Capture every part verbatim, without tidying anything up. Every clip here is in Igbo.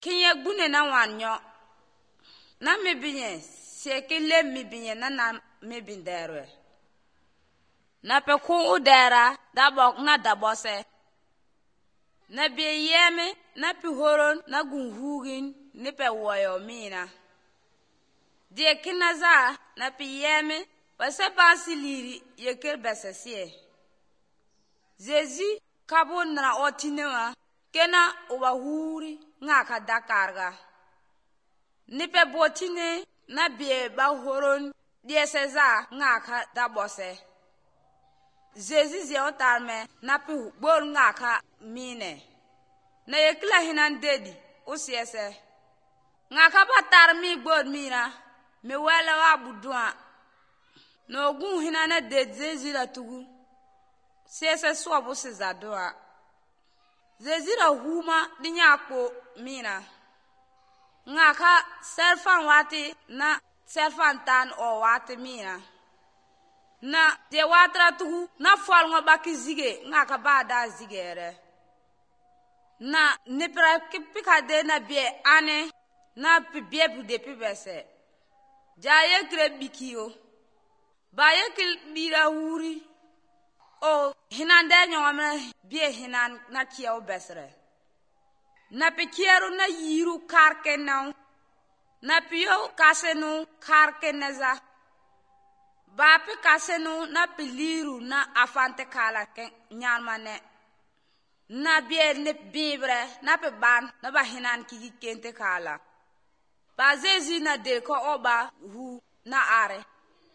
Kinye gbune na wanyo. Na mebinye, seke le mebinye na na mebinderwe. Na pe ku udera, dabok na dabose. Na be yeme, na pi horon, na gunhugin, ni pe woyo mina. Die kinaza, na pi yeme, wase basi liri, yeker besesiye. Zezi, kabo na otinewa, kena uwa huri, nga ka dakarga. Nipe botine, na bie ba horon, die seza, nga ka dabose. Zezi zi otarme, na pi bol nga ka mine. Na yekila hinan dedi, usiese. Nga ka batar mi bod mina, mi wala wa budua. No ogun hinana dedi zezi la tugu. Siese swabu si zadua. Zezi la huma dinyako mina. Nga ka serfan wati na serfan tan o wati mina. Na de watra tugu na fol ngo baki zige nga ka bada zigere. Na nipra kipika de na bie ane na pi bie pu de pi bese. Jaye kre bikiyo. Baye kil bira huri. O hinan de nyomre bie hinan na kia o besre. Na pi kiero na yiru karke na. Na pi yo kase no karke neza. Bapi kasenu na piliru na afante kala ke nyarmane. Na bie ne bibre na pe ban na ba hinan kiki kente kala. Ba zezi na de ko oba hu na are.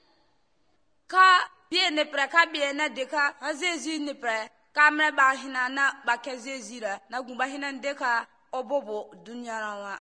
Ka bie ne pre ka bie na de ka ha zezi ne pre kamre ba hinan na ba ke zezi ra na gumba hinan de ka obobo dunyarawa.